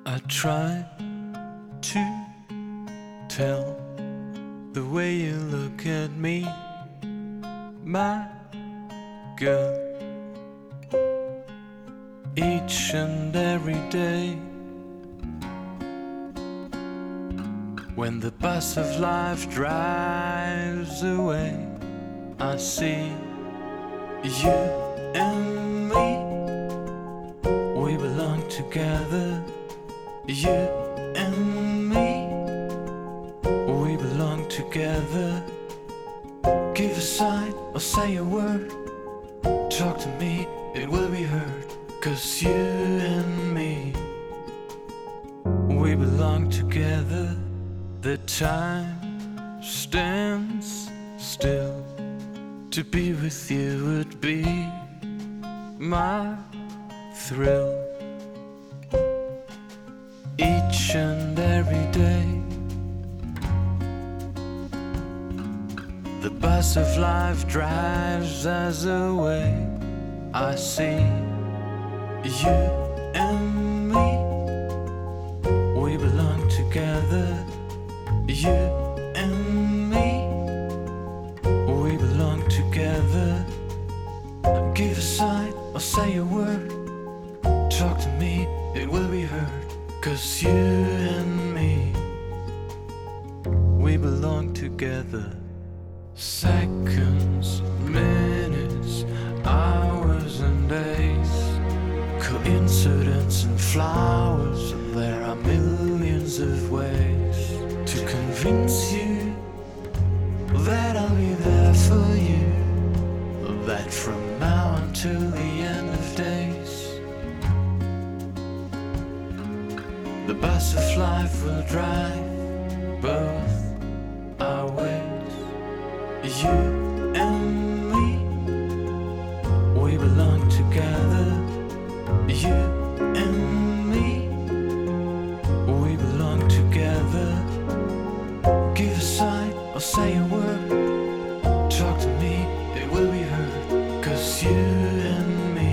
I try to tell the way you look at me, my girl, each and every day. When the bus of life drives away, I see you and me. We belong together, you and me. We belong together. Give a sign or say a word. Talk to me, it will be heard. 'Cause you and me, we belong together. The time stands still. To be with you would be my thrill. Each and every day, the bus of life drives us away. I see you and me. We belong together, you and me. We belong together. Give a sign or say a word. Talk to me, it will be heard. 'Cause you and me, we belong together. Seconds, minutes, hours and days, coincidence and flowers, and there are millions of ways to convince you that I'll be there for you, that from now until the end of days, the bus of life will drive both our ways. You and me, we belong together. You and me, we belong together. Give a sign or say a word. Talk to me, it will be heard. 'Cause you and me,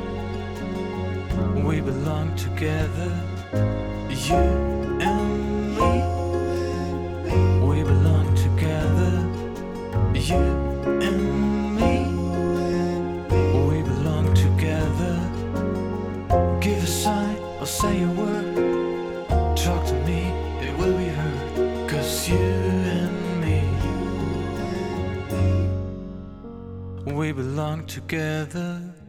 we belong together. You and me, we belong together. You and me, we belong together. Give a sign or say a word. Talk to me, it will be heard. 'Cause you and me, we belong together.